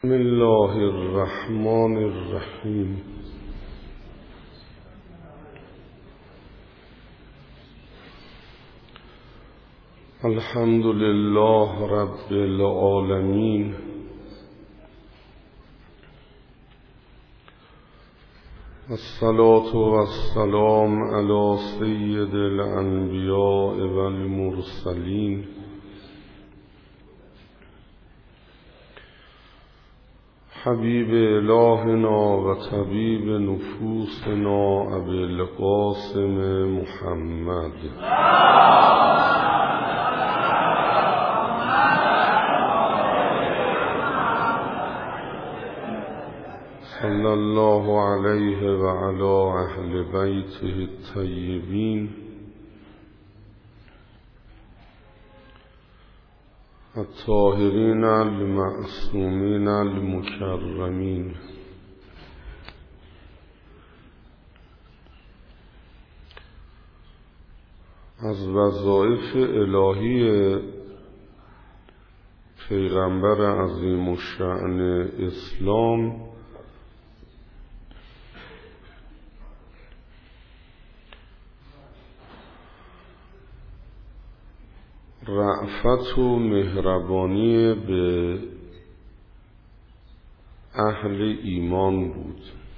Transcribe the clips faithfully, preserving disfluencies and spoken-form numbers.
بسم الله الرحمن الرحیم. الحمد لله رب العالمین، الصلاة والسلام علی سید الانبیاء والمرسلین، حبیب الهنا و طبیب نفوسنا ابی القاسم محمد صلی الله علیه و علی اهل بیته الطیبین الطاهرین المعصومین المکرمین. از وظایف الهی پیغمبر عظیم الشأن اسلام رأفت و مهربانی به اهل ایمان بود.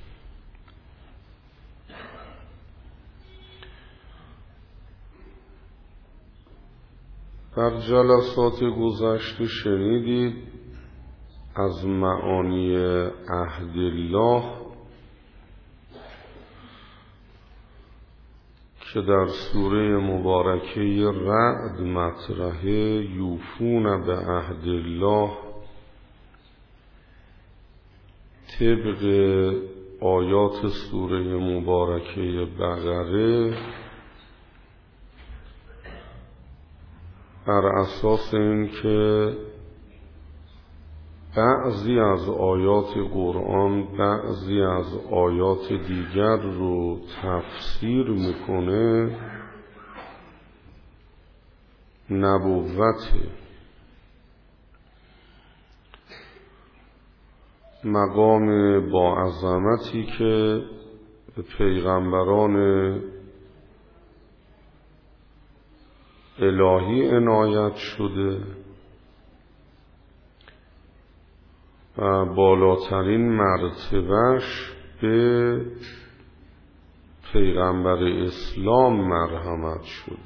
در جلسات گذشته شنیدید از معانی عهد الله که در سوره مبارکه رعد مطرحه، یوفون به عهد الله، طبق آیات سوره مبارکه بقره بر اساس این که بعضی از آیات قرآن بعضی از آیات دیگر رو تفسیر میکنه، نبوته، مقام با عظمتی که به پیغمبران الهی عنایت شده و بالاترین مرتبهش به پیغمبر اسلام مرحمت شده.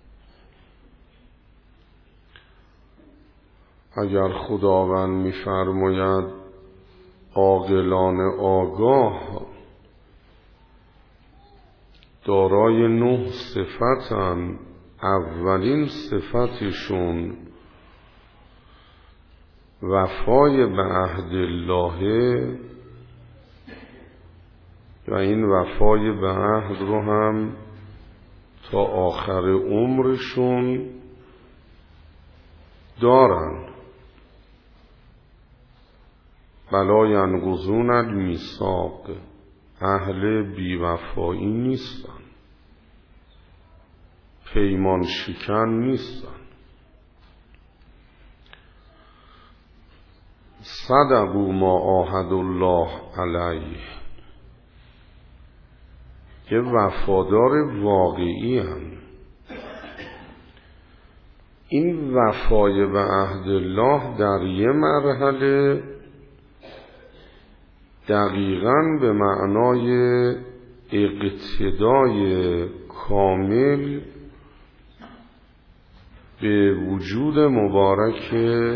اگر خداوند می‌فرماید عاقلان آگاه دارای نه صفتن، اولین صفتشون وفای به عهد الله و این وفای به عهد رو هم تا آخر عمرشون دارن، ولا ینقضون المیثاق، اهل بیوفایی نیستن، پیمان شکن نیستن. صدقوا ما عاهدوا الله علیه، که وفادار واقعی هم. این وفای به عهد الله در یه مرحله دقیقاً به معنای اقتدای کامل به وجود مبارک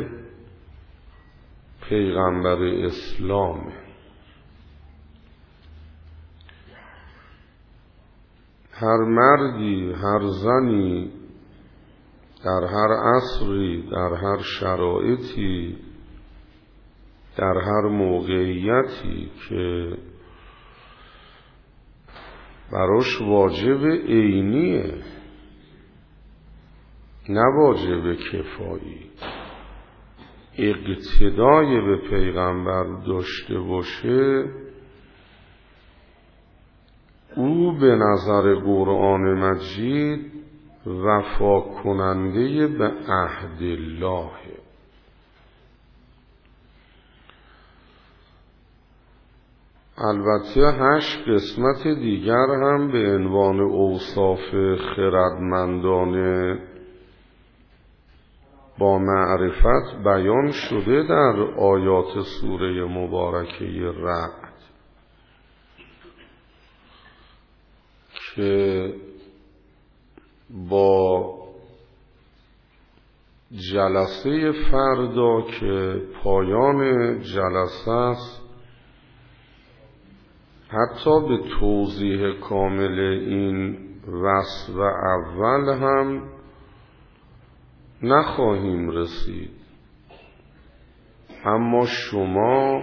پیغمبر اسلام. هر مردی، هر زنی، در هر عصری، در هر شرایطی، در هر موقعیتی که براش واجب عینیه، نه واجب کفایی، اقتدای به پیغمبر داشته باشه، او به نظر قرآن مجید وفا کننده به عهد الله. البته هشت قسمت دیگر هم به عنوان اوصاف خردمندانه با معرفت بیان شده در آیات سوره مبارکه رعد که با جلسه فردا که پایان جلسه است حتی به توضیح کامل این وصف اول هم نخواهیم رسید، اما شما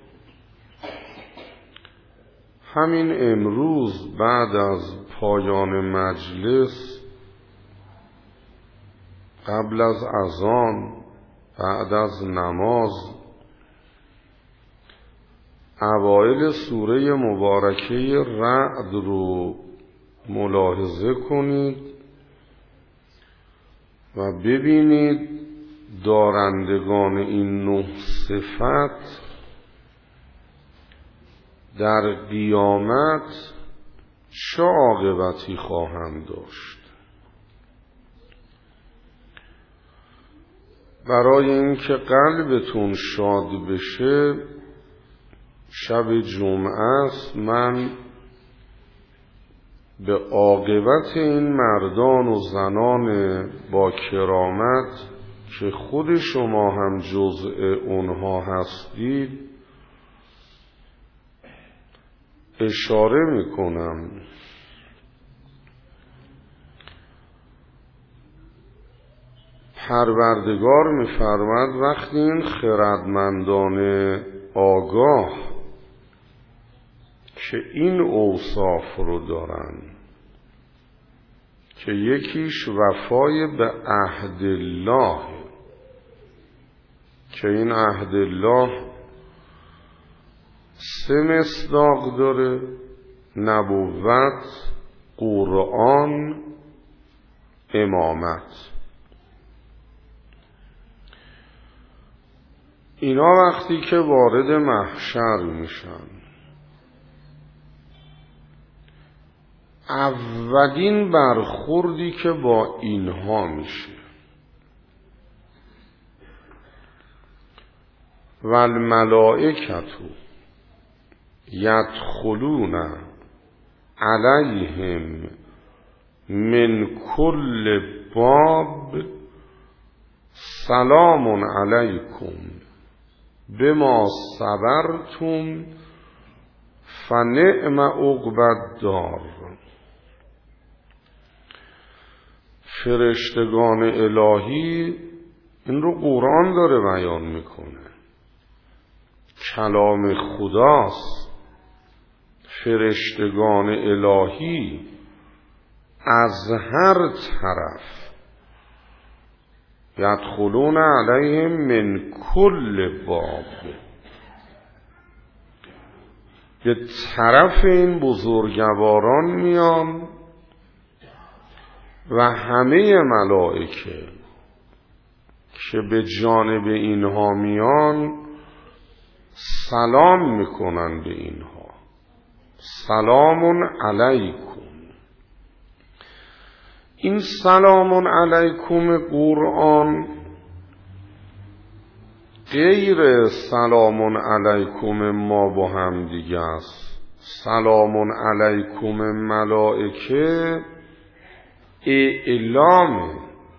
همین امروز بعد از پایان مجلس قبل از اذان بعد از نماز اوایل سوره مبارکه رعد رو ملاحظه کنید و ببینید دارندگان این نه صفت در قیامت چه عاقبتی خواهند داشت. برای اینکه قلبتون شاد بشه شب جمعه است من به عاقبت این مردان و زنان با کرامت که خود شما هم جزء اونها هستید اشاره میکنم. پروردگار میفرماد وقتی این خردمندان آگاه که این اوصاف رو دارن که یکیش وفای به عهد الله که این عهد الله سه مصداق داره: نبوت، قرآن، امامت. اینا وقتی که وارد محشر میشن اولین برخوردی که با اینها میشه والملائکة یدخلون علیهم من کل باب سلام علیکم بما صبرتم فنعم عقبی الدار. فرشتگان الهی این رو قرآن داره بیان میکنه، کلام خداست. فرشتگان الهی از هر طرف یدخلون علیهم من کل باب به طرف این بزرگواران میان و همه ملائکه که به جانب اینها میان سلام میکنن به اینها، سلام علیکم. این سلام علیکم قرآن غیر سلام علیکم ما با هم دیگه است. سلام علیکم ملائکه اعلام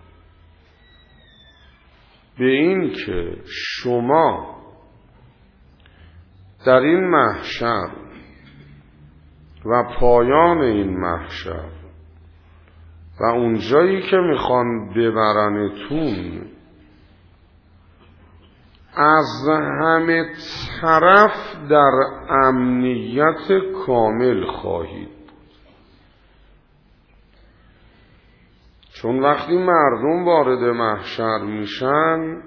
به این که شما در این محشر و پایان این محشر و اونجایی که میخوان ببرنتون از همه طرف در امنیت کامل خواهید بود. چون وقتی مردم وارد محشر میشن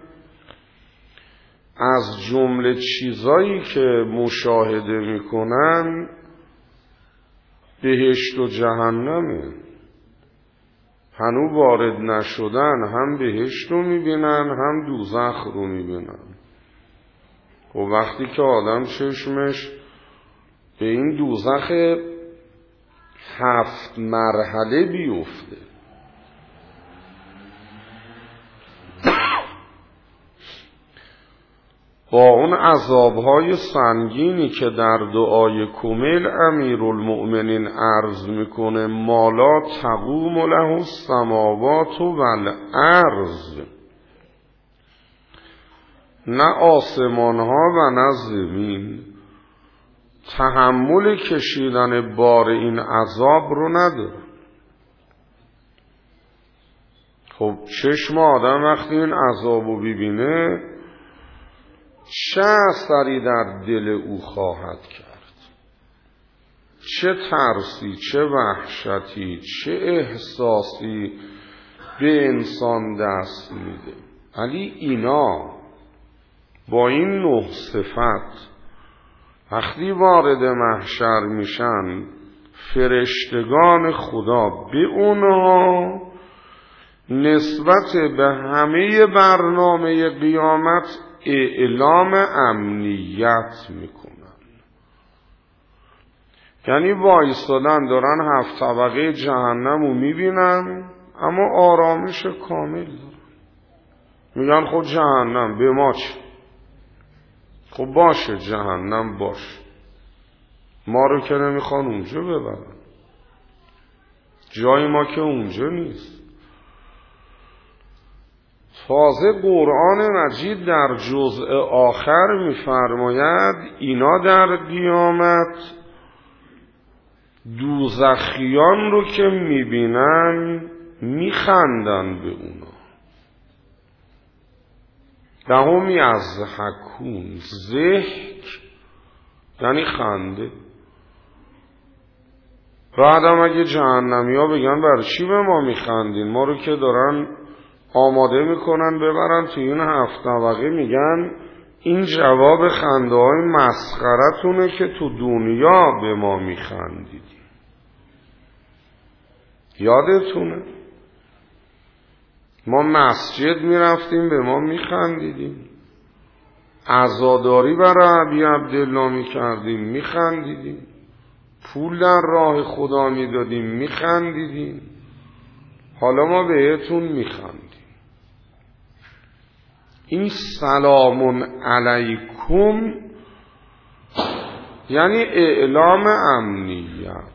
از جمله چیزایی که مشاهده میکنن بهشت و جهنمه. هنو وارد نشدن هم بهشت رو میبینن هم دوزخ رو میبینن. و وقتی که آدم چشمش به این دوزخ هفت مرحله بیفته. با اون عذابهای سنگینی که در دعای کمیل امیرالمؤمنین عرض میکنه مالا تقوم له السماوات والارض، نه آسمان ها و نه زمین تحمل کشیدن بار این عذاب رو نداره. خب چشم آدم وقتی این عذاب رو ببینه چه اثری در دل او خواهد کرد، چه ترسی، چه وحشتی، چه احساسی به انسان دست میده. ولی اینا با این نه صفت وقتی وارد محشر میشن، فرشتگان خدا به اونها نسبت به همه برنامه قیامت اعلام امنیت میکنن. یعنی وایستادن دارن هفت طبقه جهنم رو میبینن اما آرامش کامل دارن. میگن خود جهنم به ما چه؟ خب باشه جهنم باشه، ما رو که نمیخوان اونجا ببرن، جای ما که اونجا نیست. تازه قرآن مجید در جزء آخر میفرماید اینا در قیامت دوزخیان رو که میبینن میخندن به اونا. دهم یضحکون، ضحک یعنی خنده. بعدم اگه جهنمی ها بگن برای چی به ما میخندین، ما رو که دارن آماده میکنن ببرن توی این هفت طبقه، میگن این جواب خنده های مسخرتونه که تو دنیا به ما میخندیدیم. یادتونه ما مسجد میرفتیم به ما میخندیدیم، عزاداری برای ابی عبدالله میکردیم میخندیدیم، پول در راه خدا میدادیم میخندیدیم. حالا ما بهتون میخندیم. این سلام علیکم یعنی اعلام امنیت.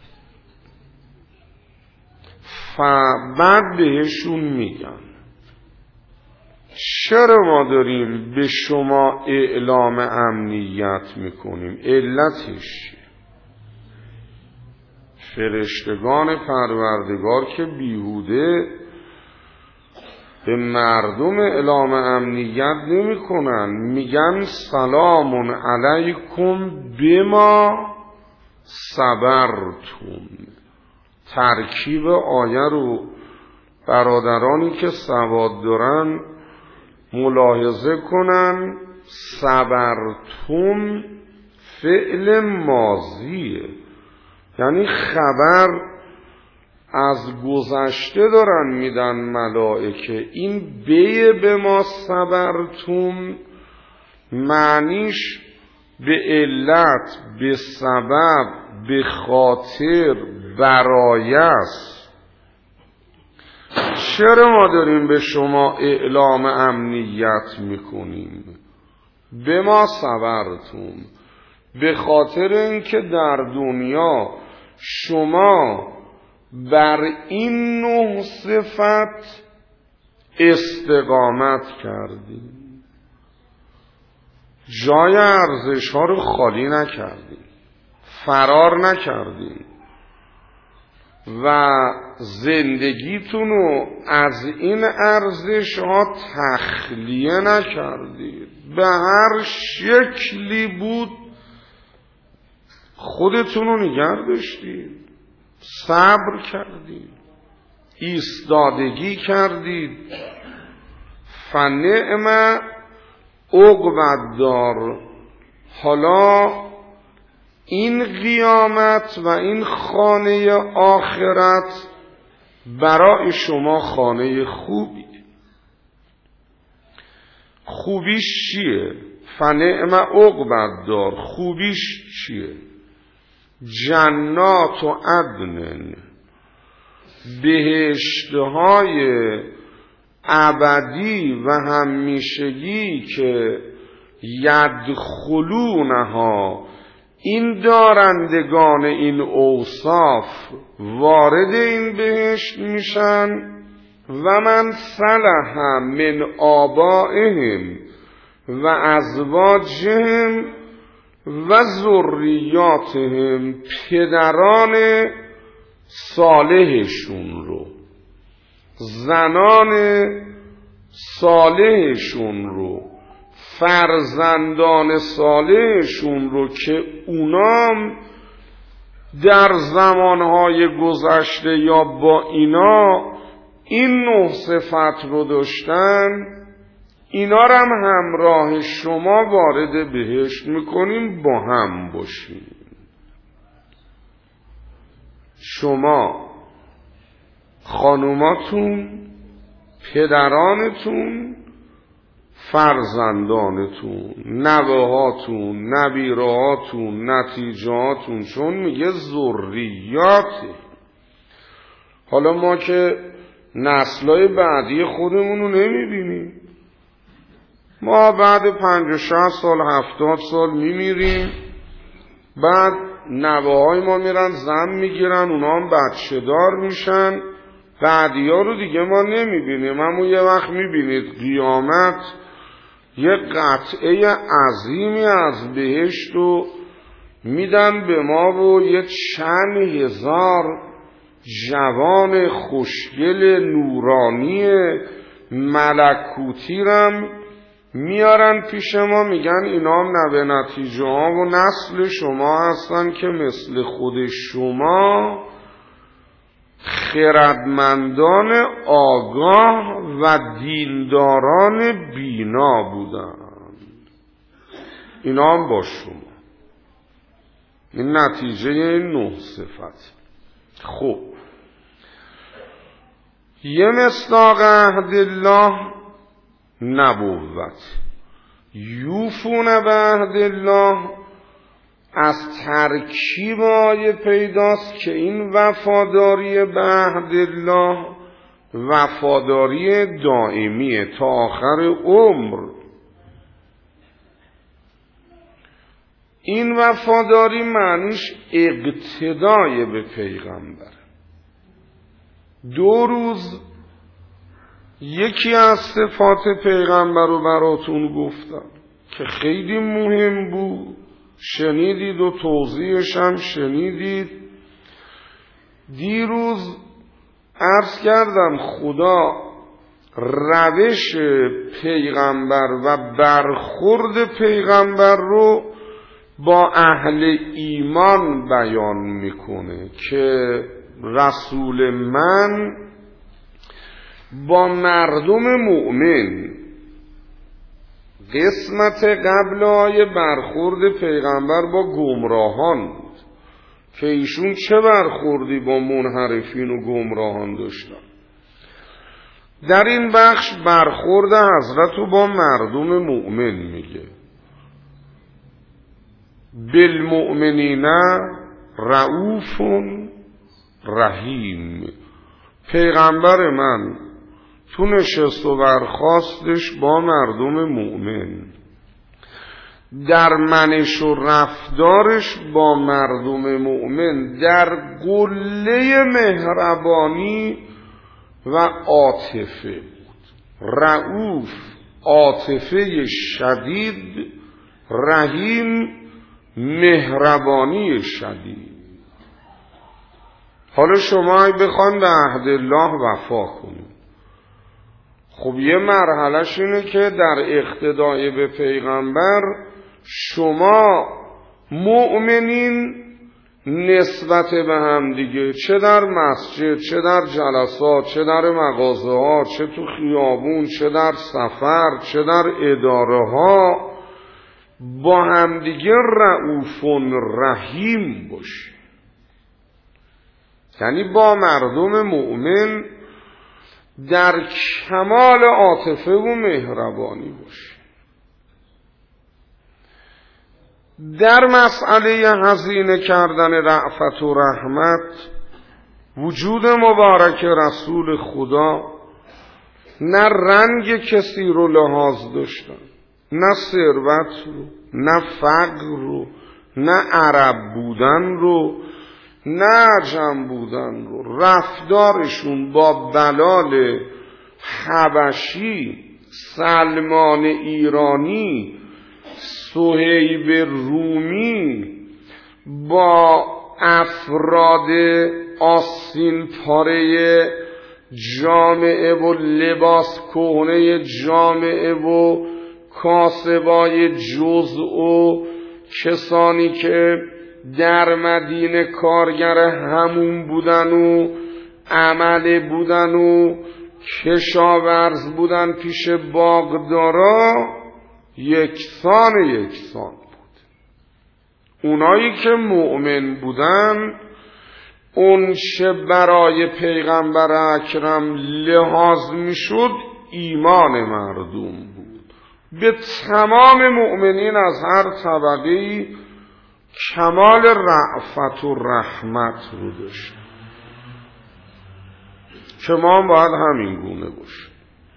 بعد بهشون میگن چرا ما داریم به شما اعلام امنیت میکنیم، علتش فرشتگان پروردگار که بیهوده به مردم اعلام امنیت نمی کنن، میگن سلام علیکم بما صبرتم. ترکیب آیه رو برادرانی که سواد دارن ملاحظه کنن. صبرتم فعل ماضیه، یعنی خبر از گذشته دارن میدن ملائکه. این بی به ما صبرتم معنیش به علت، به سبب، به خاطر، برای است. چرا ما داریم به شما اعلام امنیت میکنیم؟ به ما صبرتم، به خاطر اینکه در دنیا شما بر این نه صفت استقامت کردید، جای ارزش ها رو خالی نکردید، فرار نکردید و زندگیتون رو از این ارزش ها تخلیه نکردید. به هر شکلی بود خودتون رو نگه داشتید، صبر کردید، ایستادگی کردید. فنعم عقبی الدار. حالا این قیامت و این خانه آخرت برای شما خانه خوبی. خوبیش چیه؟ فنعم عقبی الدار. خوبیش چیه؟ جنات و عدن، بهشتهای ابدی و همیشگی که یدخلونها، این دارندگان این اوصاف وارد این بهشت میشن. و من صلح من آبائهم و ازواجهم و ذریاتهم، پدران صالحشون رو، زنان صالحشون رو، فرزندان صالحشون رو که اونام در زمانهای گذشته یا با اینا این نه صفت رو داشتن، اینا رو هم همراه شما وارد بهشت میکنیم، با هم باشیم. شما، خانوماتون، پدرانتون، فرزندانتون، نوهاتون، نبیرهاتون، نتیجهاتون، چون میگه ذریاته. حالا ما که نسلای بعدی خودمون رو نمیبینیم، ما بعد پنج و شصت سال هفتاد سال میمیریم، بعد نوه‌های ما میرن زن میگیرن، اونا هم بچه دار میشن، بعدی ها رو دیگه ما نمیبینیم. اما یه وقت میبینید قیامت یه قطعه عظیمی از بهشت رو میدن به ما و یه چند هزار جوان خوشگل نورانی ملکوتی رم میارن پیش ما، میگن اینا هم نوه نتیجه ها و نسل شما هستن که مثل خود شما خردمندان آگاه و دینداران بینا بودن. اینا هم با شما. این نتیجه این نه صفت. خب یه مصداق عهد الله نبوت، یوفون به عهد الله از ترکیب آیه پیداست که این وفاداری به عهد الله وفاداری دائمیه تا آخر عمر. این وفاداری معنیش اقتدای به پیغمبر. دو روز یکی از صفات پیغمبر رو براتون گفتم که خیلی مهم بود، شنیدید و توضیحش هم شنیدید. دیروز عرض کردم خدا روش پیغمبر و برخورد پیغمبر رو با اهل ایمان بیان میکنه که رسول من با مردم مؤمن، قسمت قبل آیه برخورد پیغمبر با گمراهان بود که ایشون چه برخوردی با منحرفین و گمراهان داشتن. در این بخش برخورد حضرت رو با مردم مؤمن میگه. بالمؤمنین رؤوف رحیم. پیغمبر من تو نشست و برخاستش با مردم مؤمن، در منش و رفتارش با مردم مؤمن در قله مهربانی و عاطفه بود. رؤوف عاطفه شدید، رحیم مهربانی شدید. حالا شما بخوان به عهد الله وفا کنید، خب یه مرحلهش اینه که در اقتدای به پیغمبر شما مؤمنین نسبت به هم دیگه، چه در مسجد، چه در جلسات، چه در مغازه ها، چه تو خیابون، چه در سفر، چه در اداره ها، با هم دیگه رؤوف رحیم باشه. یعنی با مردم مؤمن در کمال عاطفه و مهربانی باشه. در مسئله هزینه کردن رأفت و رحمت وجود مبارک رسول خدا نه رنگ کسی رو لحاظ داشتن، نه ثروت رو، نه فقر رو، نه عرب بودن رو، نه عجم بودن رو. رفتارشون با بلال حبشی، سلمان ایرانی، صهیب رومی، با افراد آستین پاره جامعه و لباس کهنه جامعه و کاسبای جزء و کسانی که در مدینه کارگر همون بودن و عمل بودن و کشاورز بودن پیش باغدارا، یکسان یکسان بود. اونایی که مؤمن بودن اون چه برای پیغمبر اکرم لحاظ میشد ایمان مردم بود. به تمام مؤمنین از هر طبقه‌ای کمال رأفت و رحمت رو داشت که ما هم باید همین گونه باشیم.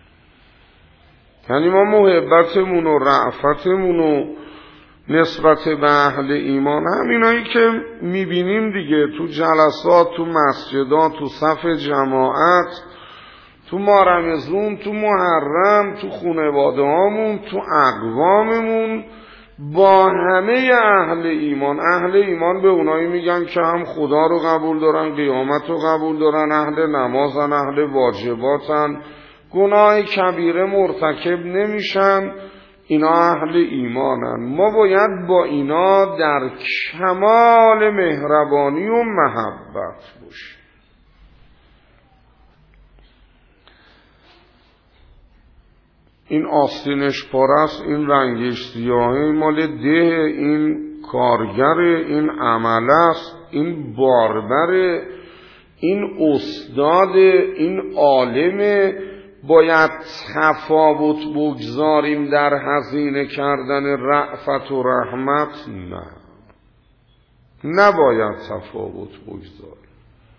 یعنی ما محبتمون و رأفتمون و نسبت به اهل ایمان همینایی که میبینیم دیگه تو جلسات، تو مسجدات، تو صف جماعت، تو مارمزون، تو محرم، تو خانواده هامون، تو اقواممون، با همه اهل ایمان. اهل ایمان به اونایی میگن که هم خدا رو قبول دارن، قیامت رو قبول دارن، اهل نمازن، اهل واجباتن، گناه کبیره مرتکب نمیشن، اینا اهل ایمانن. ما باید با اینا در کمال مهربانی و محبت باشیم. این آستینش پارست، این رنگش سیاهه، مال ده این کارگر، این عمل است، این باربر، این استاد، این عالم. باید تفاوت بگذاریم در هزینه کردن رأفت و رحمت؟ نه، نباید تفاوت بگذاریم.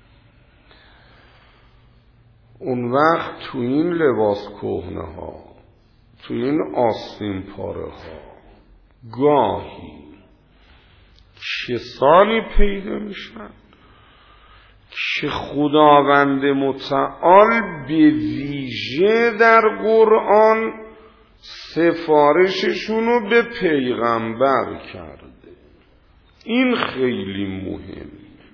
اون وقت تو این لباس کهنه ها، تو این آستین پاره ها گاهی کسانی پیدا میشن که خداوند متعال به ویژه در قرآن سفارششونو به پیغمبر کرده. این خیلی مهم.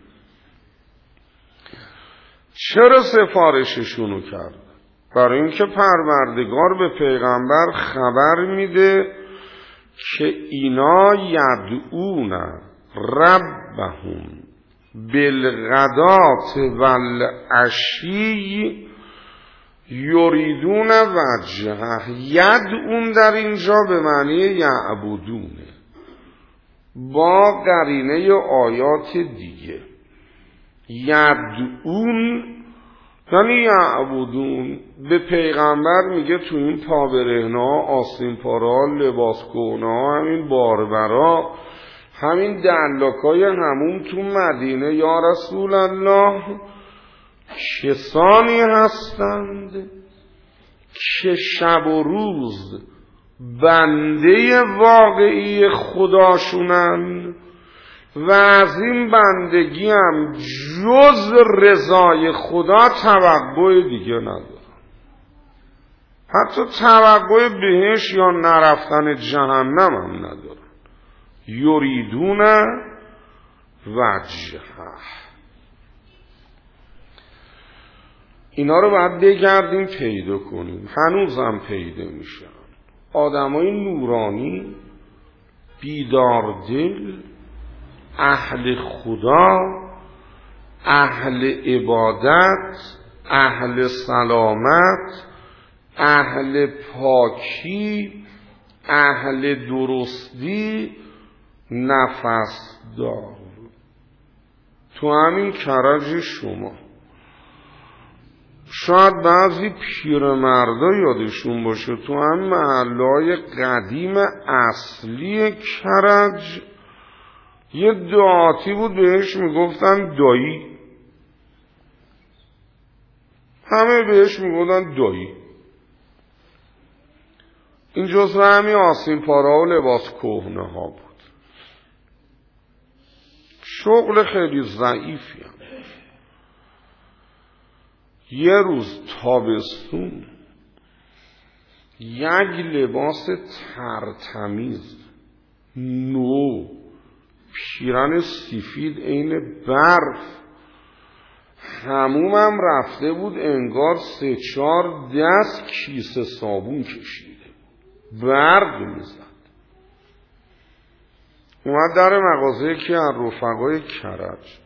چرا سفارششونو کرده؟ برای اینکه پروردگار به پیغمبر خبر میده که اینا یدعون ربهم بالغدات والعشی یریدون وجهه. یدعون در اینجا به معنی یعبدونه، با قرینه آیات دیگه. یدعون یعنی یعبدون. به پیغمبر میگه تو این پابرهنه، آستین پارا، لباس کهنه، همین باربرا، همین دلاکای همون تو مدینه، یا رسول الله، کسانی هستند که شب و روز بنده واقعی خداشونن و از این بندگی هم جز رضای خدا توقع دیگه ندارن. حتی توقع بهش یا نرفتن جهنم هم ندارن. یریدون وجهه. اینا رو باید بگردیم پیدا کنیم. هنوزم پیدا میشن آدمای نورانی، بیدار دل، اهل خدا، اهل عبادت، اهل سلامت، اهل پاکی، اهل درستی، نفس دار. تو همین کرج شما شاید بعضی پیرمردا یادشون باشه، تو هم محله‌های قدیم اصلی کرج یه دعاتی بود بهش میگفتن دایی، همه بهش میگفتن دایی. این جزو همین آستین پاره و لباس کهنه ها بود. شغل خیلی ضعیفی هم. یه روز تابستون یک لباس ترتمیز نو، پیرن سفید عین برف، حمومم رفته بود انگار سه چهار دست کیسه صابون کشیده، برق میزد. اومد در مغازه که از رفقای کرج،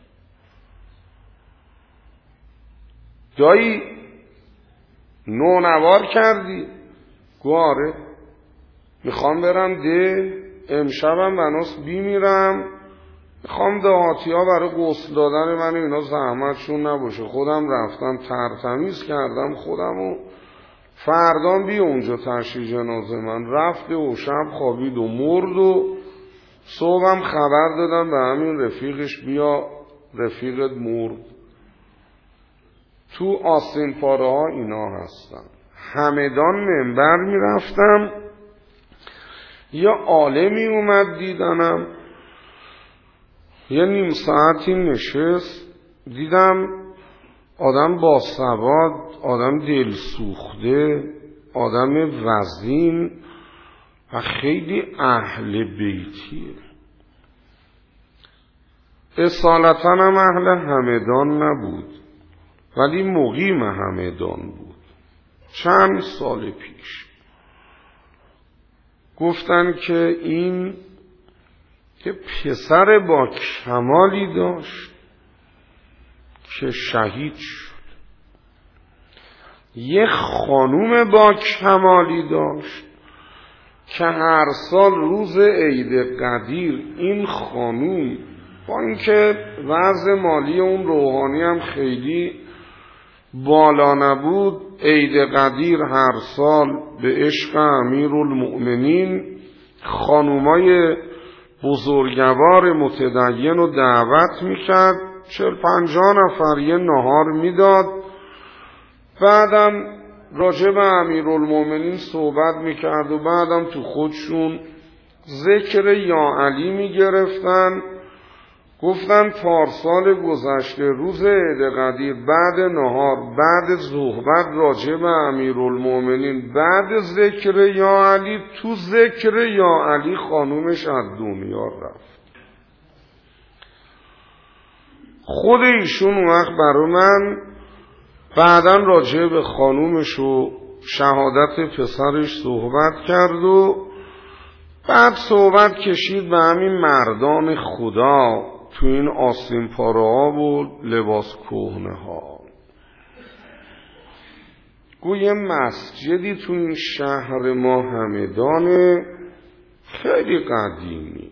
دایی نونوار کردی؟ گواره میخوام برم ده، امشبم بناس بیمیرم، میخوام دهاتی ها برای غسل دادن من اینا زحمتشون نباشه، خودم رفتم ترتمیز کردم خودم و فردان بی اونجا تشییع جنازه من. رفته و شب خوابید و مرد و صبحم خبر دادم به همین رفیقش بیا رفیقت مرد. تو آستین پاره ها اینا هستن. همدان منبر می رفتم، یه عالمی اومد دیدنم، یه نیم ساعتی نشست، دیدم آدم باسواد، آدم دلسوخته، آدم وزین و خیلی اهل بیتیه. اصالتا هم اهل همدان نبود ولی مقیم همدان بود. چند سال پیش گفتن که این که پسر با کمالی داشت که شهید شد، یه خانوم با کمالی داشت که هر سال روز عید قدیر این خانوم با اینکه وضع مالی اون روحانی هم خیلی بالا نبود، عید قدیر هر سال به عشق امیرالمؤمنین خانومای بزرگوار متدین رو دعوت میکرد، چل پنجاه نفر یه نهار میداد، بعدم راجع به امیرالمؤمنین صحبت میکرد و بعدم تو خودشون ذکر یا علی میگرفتن. گفتن پارسال گذشته روز عید قدیر بعد نهار، بعد صحبت راجع به امیرالمؤمنین، بعد ذکر یا علی، تو ذکر یا علی خانومش از دنیا رفت. خود ایشون اون وقت برای من بعداً راجع به خانومش و شهادت پسرش صحبت کرد و بعد صحبت کشید به همین مردان خدا تو این آستین پاره ها و لباس کهنه ها. گویا مسجدی تو این شهر ما همدانه خیلی قدیمی،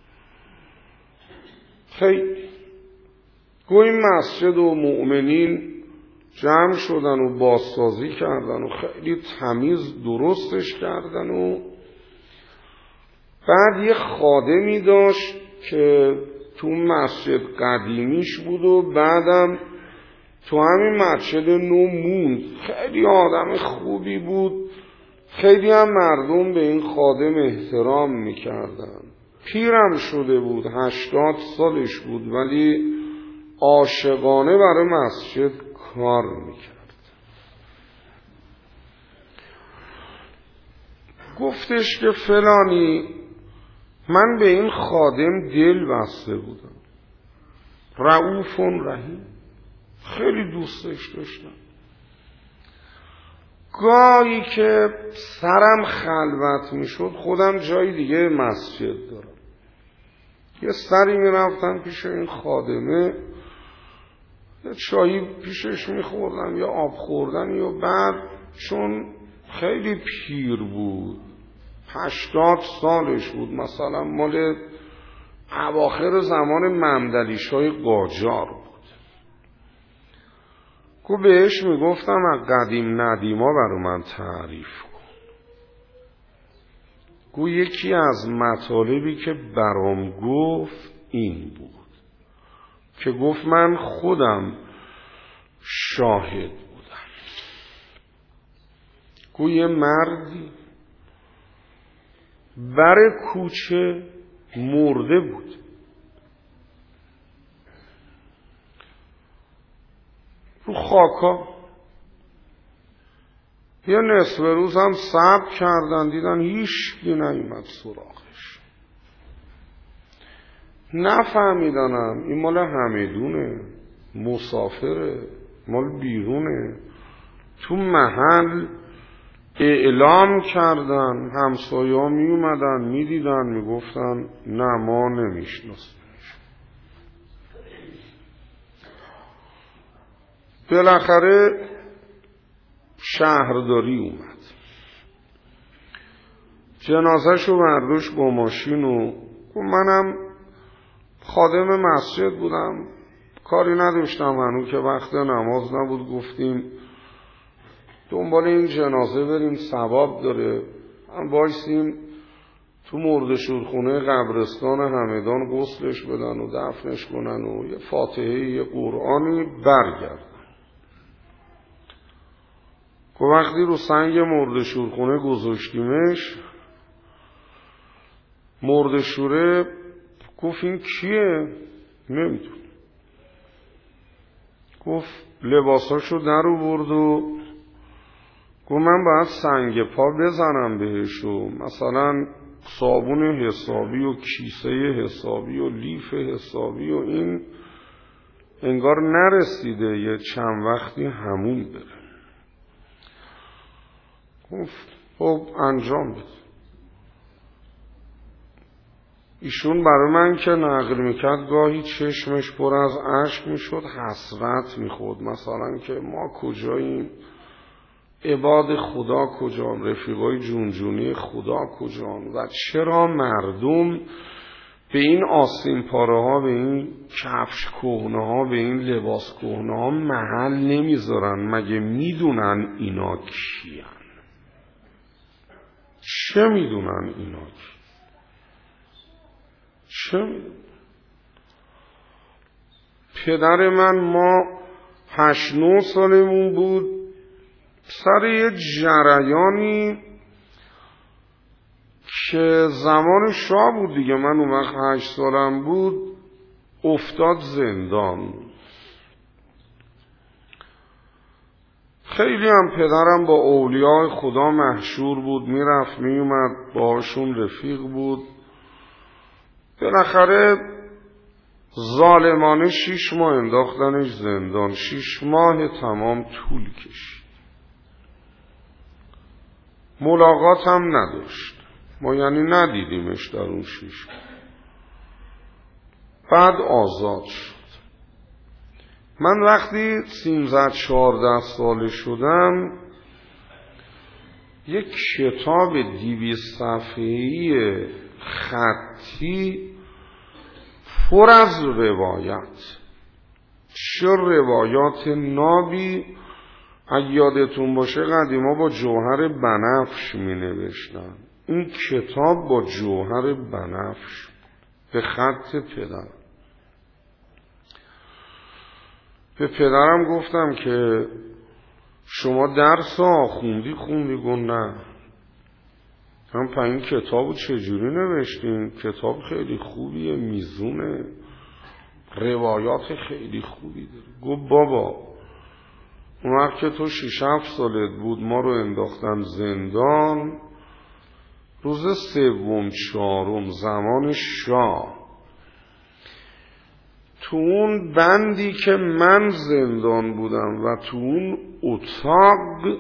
خیلی گویا مسجد و مؤمنین جمع شدن و بازسازی کردن و خیلی تمیز درستش کردن و بعد یه خادمی داشت که تو مسجد قدیمیش بود و بعدم تو همین مسجد نو موند. خیلی آدم خوبی بود، خیلی هم مردم به این خادم احترام میکردن. پیرم شده بود، هشتاد سالش بود، ولی عاشقانه برای مسجد کار میکرد. گفتش که فلانی من به این خادم دل بسته بودم، رؤوف رحیم، خیلی دوستش داشتم. گاهی که سرم خلوت میشد خودم جای دیگه مسجد دارم، یه سری میرفتم پیش این خادمه، یه چایی پیشش میخوردم یا آب خوردن، یا بعد چون خیلی پیر بود، هشتاد سالش بود، مثلا مال اواخر زمان ممدلیشای قاجار بود. گو بهش میگفتم از قدیم ندیما برای من تعریف کن. گو یکی از مطالبی که برام گفت این بود که گفت من خودم شاهد بودم. گوی مردی بر کوچه مرده بود. رو خاکا یه نصف روز هم صبر کردن، دیدن هیچ کی نیومد سراغش. نفهمیدنم این مال همدونه، مسافره، مال بیرونه. تو محل اعلام کردن، همسایه ها می اومدن می دیدن می گفتن نه ما نمیشناسیم. بالاخره شهرداری اومد، جنازه شو برداشت با ماشین و منم خادم مسجد بودم، کاری نداشتم هنوز که وقت نماز نبود. گفتیم دنبال این جنازه بریم، ثواب داره. هم بایستیم تو مرده‌شورخونه قبرستان همدان غسلش بدن و دفنش کنن و یه فاتحه یه قرآنی برگردن. که وقتی رو سنگ مرده‌شورخونه گذاشتیمش، مرده‌شوره گفت این کیه؟ نمیدون. گفت لباساشو در آورد و گفت من باید سنگ پا بزنم بهش و مثلا صابون حسابی و کیسه حسابی و لیف حسابی و این انگار نرسیده یه چند وقتی همون بره. گفت خب انجام بده. ایشون برای من که نقل میکرد گاهی چشمش پر از اشک میشد، حسرت میخورد، مثلا که ما کجاییم، عباد خدا کجان، رفیقای جونجونی خدا کجان و چرا مردم به این آستین پاره ها، به این کفش کهنه ها، به این لباس کهنه ها محل نمیذارن؟ مگه میدونن اینا کیان؟ چه میدونن اینا کی؟ چه میدونن؟ پدر من ما هشت نو سالمون بود، سر یه جریانی که زمان شاه بود دیگه، من اون وقت هشت سالم بود، افتاد زندان. خیلی هم پدرم با اولیاء خدا محشور بود، میرفت میومد، باهاشون رفیق بود. بالاخره ظالمانه شیش ماه انداختنش زندان. شیش ماه تمام طول کشید. ملاقات هم نداشت، ما یعنی ندیدیمش در اون شیش ماه. بعد آزاد شد. من وقتی سیزده چهارده ساله شدم، یک کتاب دویست صفحه‌ای خطی پر از روایت، چه روایات نابی. اگه یادتون باشه قدیما با جوهر بنفش می نوشتن، این کتاب با جوهر بنفش به خط پدر. به پدرم گفتم که شما درس آخوندی خوندی؟ گفت نه. هم پا این کتابو چجوری نوشتین؟ کتاب خیلی خوبیه، میزونه، روایات خیلی خوبی داره. گفت بابا اون وقت که تو شش هفت سالت بود ما رو انداختن زندان، روز سوم چهارم زمان شاه، تو اون بندی که من زندان بودم و تو اون اتاق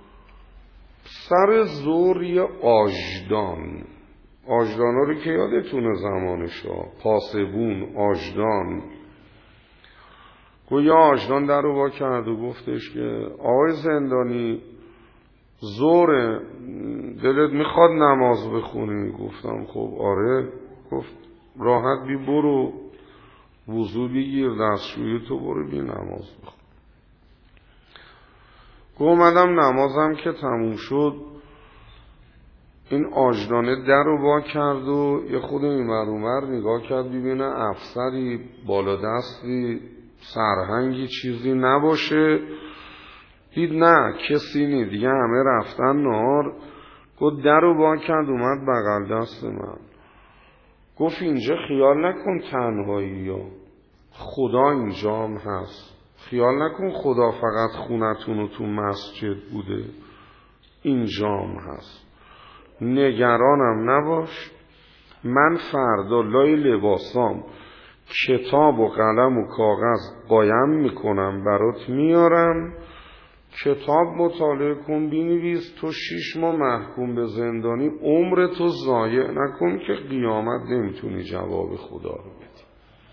سر زور یه آژدان، آژدان ها رو که یادتونه زمان شاه، پاسبون، آژدان، گویا آژدان در رو وا کرد و گفتش که آقای زندانی زوره، دلت میخواد نماز بخونی؟ گفتم خب آره. گفت راحت بی برو وضو بگیر، دستشویی تو برو بی نماز بخون. گفت اومدم نمازم که تموم شد، این آجدانه در رو وا کرد و یه خود این ور اون ور نگاه کرد ببینه افسری بالا دستی سرهنگی چیزی نباشه. دید نه کسی نی، دیگه همه رفتن نهار. گفت در رو وا کرد اومد بغل دست من گفت اینجا خیال نکن تنهایی یا خدا اینجا هم هست، خیال نکن خدا فقط خونتون و تو مسجد بوده، اینجا هم هست، نگرانم نباش، من فردا لای لباسام کتاب و قلم و کاغذ قایم میکنم برات میارم، کتاب مطالعه کن بنویس، تو شیش ماه محکوم به زندانی، عمر تو ضایع نکن که قیامت نمیتونی جواب خدا رو بدی.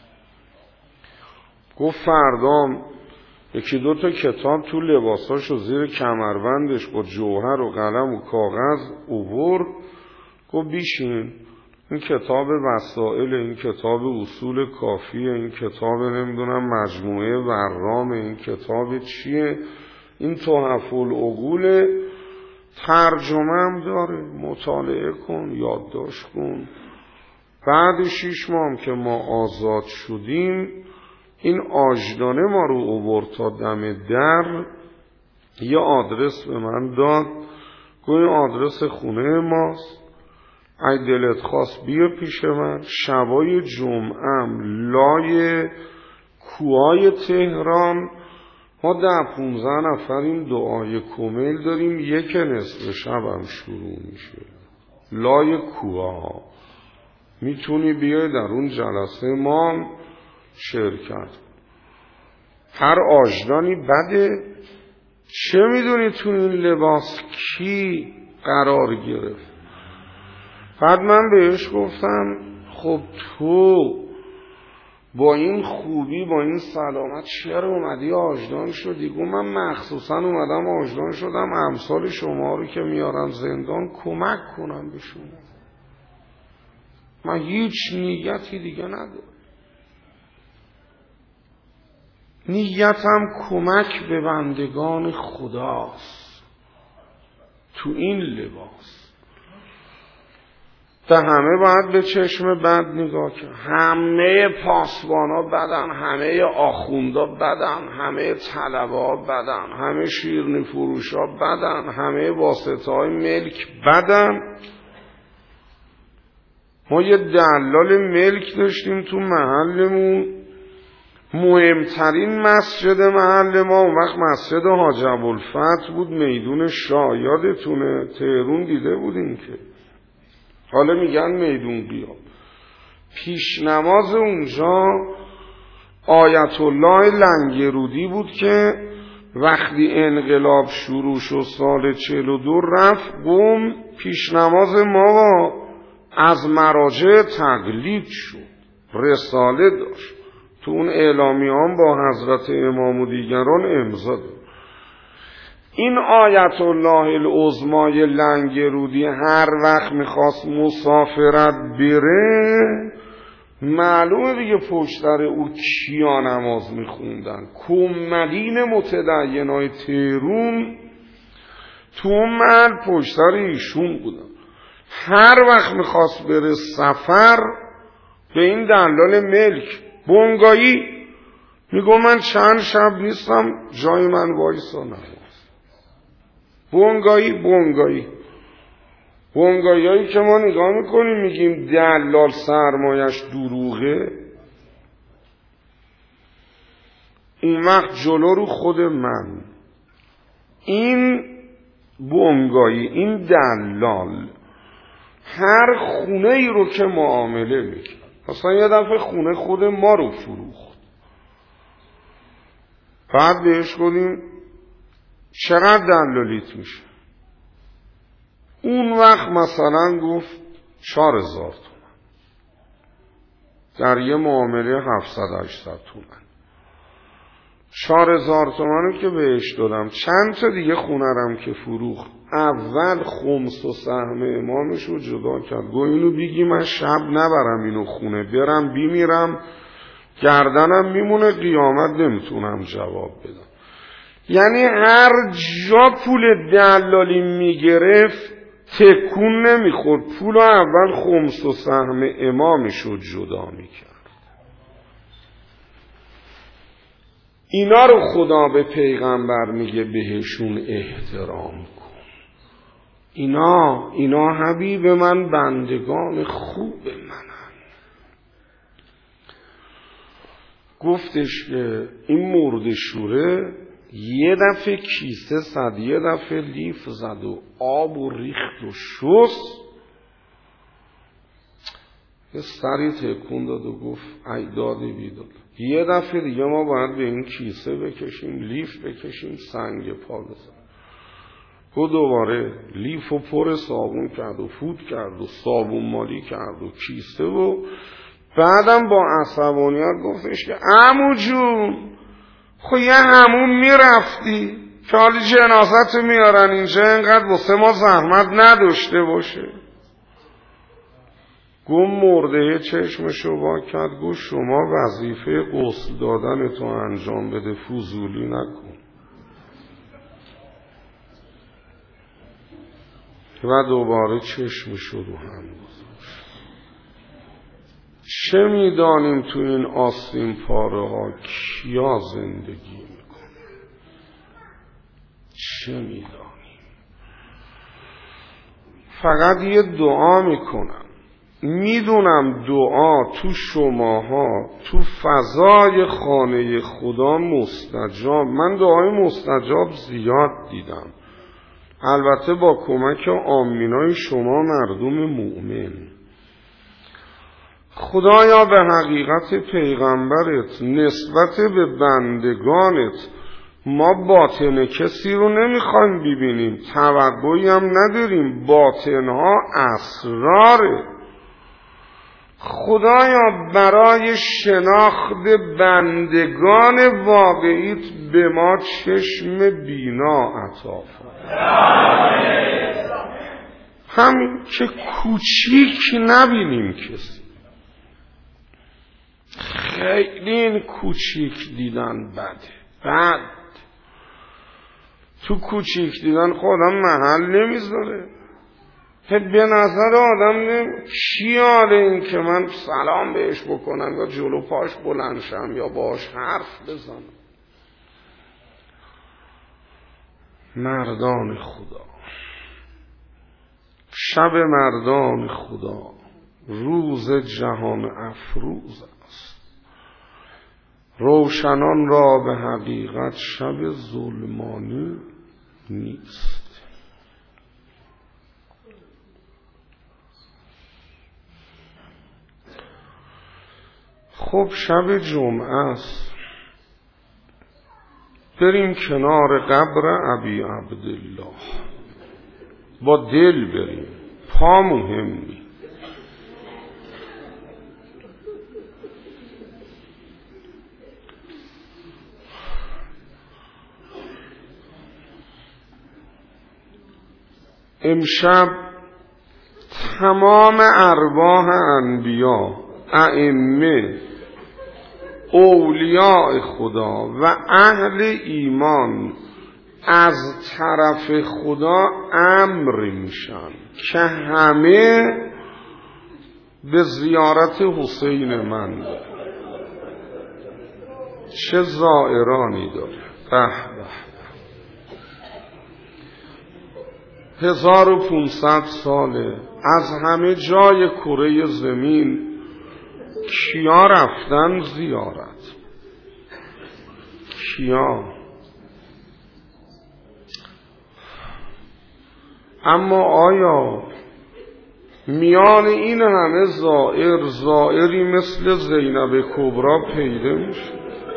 گفت فردام یکی دو تا کتاب تو لباساشو زیر کمربندش با جوهر و قلم و کاغذ اوورد. گفت بیشین، این کتاب وسائل، این کتاب اصول کافیه، این کتاب نمیدونم مجموعه ورام، این کتاب چیه، این تحف العقول، ترجمه هم داره، مطالعه کن، یادداشت کن. بعد شیش ماه که ما آزاد شدیم این آجدانه ما رو اوورد تا دم در، یه آدرس به من داد، گفت این آدرس خونه ماست، اگه دلت خواست بیا پیش من، شبای جمعه‌ام لای کوهای تهران ما ده پونزه نفریم دعای کمیل داریم، یک نصف شبم شروع میشه لای کوها، میتونی بیای در اون جلسه ما شرکت. هر آجدانی بده، چه میدونی تو این لباس کی قرار گرفت. بعد من بهش گفتم خب تو با این خوبی با این سلامت چرا اومدی آجدان شدی؟ گفت من مخصوصا اومدم آجدان شدم امثال شما رو که میارن زندان کمک کنم به شما، من هیچ نیتی دیگه ندارم، نیتم کمک به بندگان خداست تو این لباس. ده همه باید به چشم بد نگاه کرد، همه پاسبانا بدن، همه آخوندا بدن، همه طلبا بدن، همه شیرنی فروشا بدن، همه واسطه های ملک بدن. ما یه دلال ملک داشتیم تو محلمون، مهمترین مسجد محل ما اون وقت مسجد حاج ابوالفتح بود، میدون شاه، یادتونه تهرون دیده بودین که، حالا میگن میدون قیام. پیش نماز اونجا آیت الله لنگرودی بود که وقتی انقلاب شروع شد سال چهل و دو رفت قم، پیش نماز ما از مراجع تقلید شد، رساله داشت، تو اون اعلامیه‌ام با حضرت امام و دیگران امضا داد. این آیت الله العظمای لنگرودی هر وقت میخواست مسافرت بره، معلومه دیگه پشت در او کیا نماز میخوندن، کمدین متدینای تهرون تو محل پشت در ایشون بودن. هر وقت میخواست بره سفر به این دلال ملک بونگایی میگو من چند شب نیستم جای من وایسا نماز. بونگایی بونگایی بونگایی هایی که ما نگاه میکنیم میگیم دلال سرمایش دروغه، اون وقت جلو رو خود من این بونگایی این دلال هر خونه ای رو که معامله میکرد، مثلا یه دفعه خونه خود ما رو فروخت، بعد بهش گفتیم چقدر دلالیت میشه؟ اون وقت مثلا گفت چهار هزار تومن، در یه معامله هفتصد هشتصد تومن. چهار هزار تومن رو که بهش دادم، چند تا دیگه خونه رم که فروخت، اول خمس و سهم امامش رو جدا کرد، گو اینو بگی من شب نبرم اینو خونه، برم بیمیرم گردنم میمونه قیامت نمیتونم جواب بدم. یعنی هر جا پول دلالی میگرفت تکون نمیخورد، پول اول خمس و سهم امامشو جدا میکرد. اینا رو خدا به پیغمبر میگه بهشون احترام کن. اینا اینا حبیب من بندگان خوب منن. گفتش که این مرد شوره یه دفعه کیسه زد، یه دفعه لیف زد و آب و ریخت و شست. یه سری تکون داد و گفت ای دادی بیداد، یه دفعه دیگه ما باید به این کیسه بکشیم، لیف بکشیم، سنگ پا بزن. و دوباره لیف و پر صابون کرد و فوت کرد و صابون مالی کرد و کیسه و بعدم با عصبانیت گفتش که عمو جون خب یه همون میرفتی که حالی جنازت میارن اینجا اینقدر واسه ما زحمت نداشته باشه. گم مرده چشمشو وا کرد، گفت شما وظیفه غسل دادن تو انجام بده، فضولی نکن. و دوباره چشمشو رو هم گذاشت. چه میدانیم تو این آستین پاره ها کیا زندگی میکنه؟ چه میدانیم؟ فقط یه دعا میکنم. میدونم دعا تو شماها تو فضای خانه خدا مستجاب. من دعای مستجاب زیاد دیدم، البته با کمک آمینای شما مردم مؤمن. خدایا به حقیقت پیغمبرت نسبت به بندگانت ما باطن کسی رو نمیخوایم ببینیم، توقعی هم نداریم، باطنها اسراره. خدایا برای شناخت بندگان واقعیت به ما چشم بینا عطا فرما، همین که کوچیک نبینیم کسی. خیلی این کوچیک دیدن بده، بد. تو کوچیک دیدن خودم محل نمیذاره. به نظر آدم نمی کی آله این که من سلام بهش بکنم یا جلو پاش بلند شم یا باش حرف بزنم. مردان خدا، شب مردان خدا روز جهان افروز است. روشنان را به حقیقت شب ظلمانی نیست. خب شب جمعه است، بریم کنار قبر ابی عبدالله، با دل بریم، پا مهم نی. امشب تمام ارواح انبیا، ائمه، اولیاء خدا و اهل ایمان از طرف خدا امر میشن که همه به زیارت حسین من داره. چه زائرانی داره. به به هزار و پونصد ساله از همه جای کره زمین کیا رفتن زیارت؟ کیا؟ اما آیا میان این همه زائر زائری مثل زینب کبرا پیدا میشه؟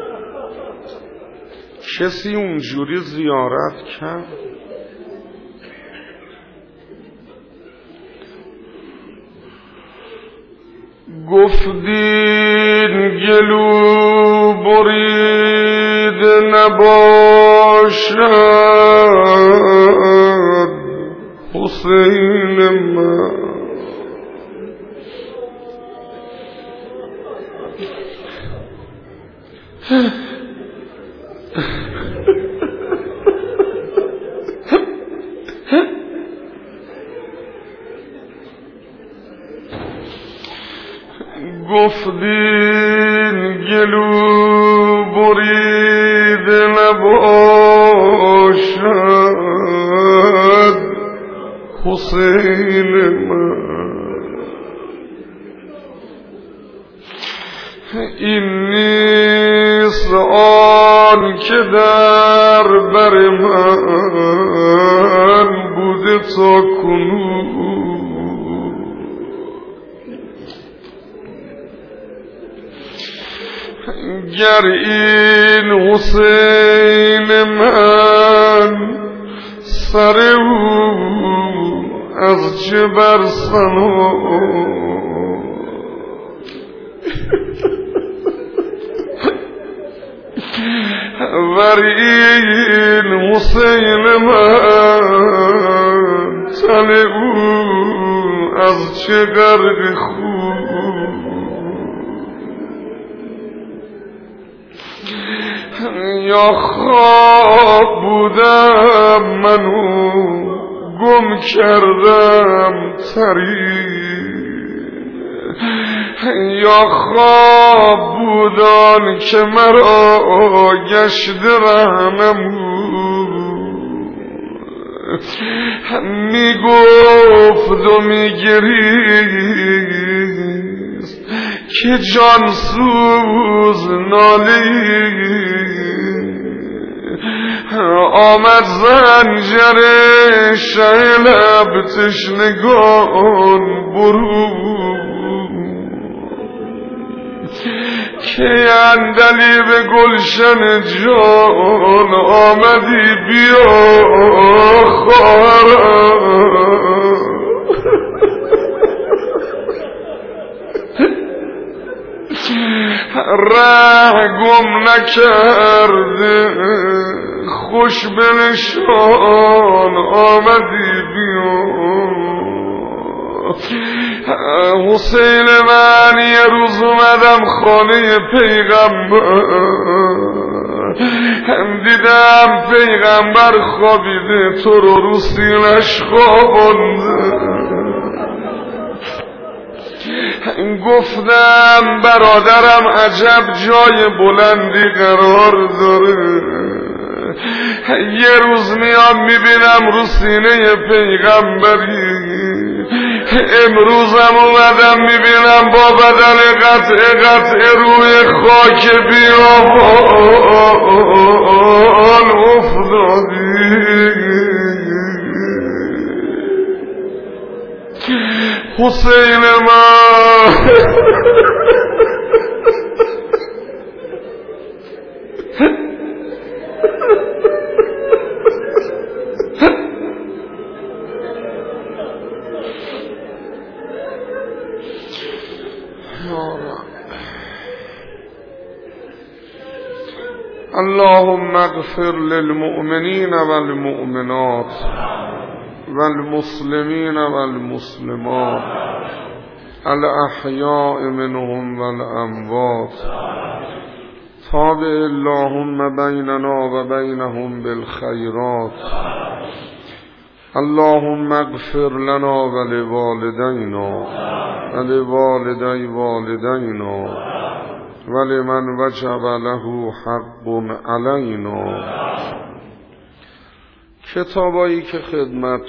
کسی اونجوری زیارت کرد؟ گفتین گلو برید نباشد حسین من. گفتین گلو برید نباشد حسین من، این نیست آن که در بر من بوده تا کنون، گر این حسین من سر او از جبر سنا ور این حسین من تن او از چه غرق خون، یا خواب بودم منو گم کردم طریق، یا خواب بودان که مرا گشت رهنمون، می گفت و می گریست که جان سوز نالی، آمد زنجر شه لب تشنگان برون، که اندلی به گلشن جان آمدی بیا خواهرم، ره گم نکرده خوش بنشان آمدی بیا، حسین من یه روز اومدم خانه پیغمبر، دیدم پیغمبر خوابیده تو رو رو سینش خوابانده، گفتم برادرم عجب جای بلندی قرار داره، یه روز میام میبینم رو سینه پیغمبری، امروزم اومدم میبینم با بدن قطع قطع روی خاک بیابان افتادی، حسین من اللهم اغفر للمؤمنين والمؤمنات والمسلمين والمسلمات الأحياء منهم والأموات، تابع اللهم بيننا وبينهم بالخيرات، اللهم اغفر لنا ولوالدينا ولوالدي والدينا ولمن وجب له حق علينا. کتابایی که خدمت